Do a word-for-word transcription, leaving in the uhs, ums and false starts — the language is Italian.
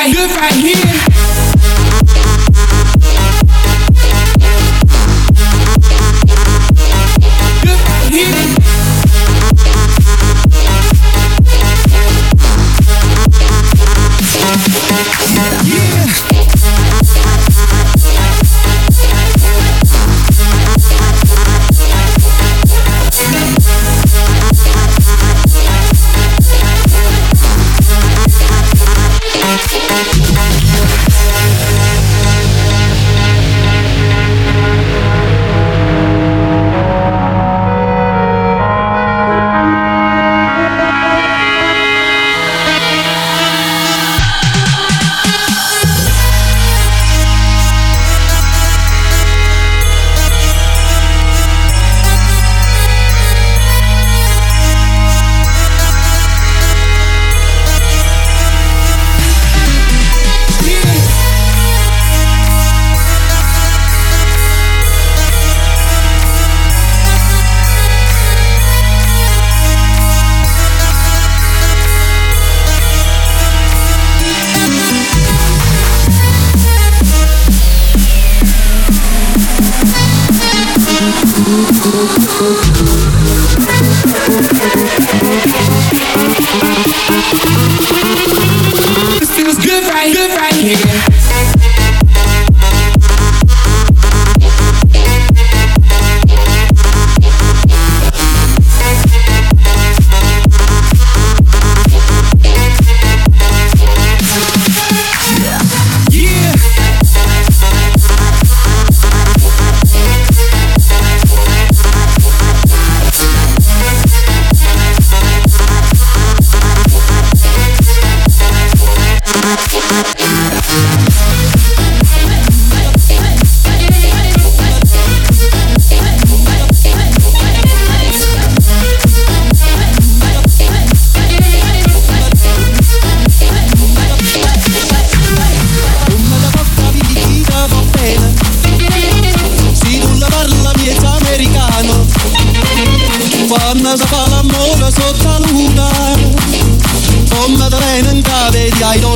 right, good right here. Good right here. This feels good right, good right here. Quando si fa l'amore sotto la luna, come te ne vedi ai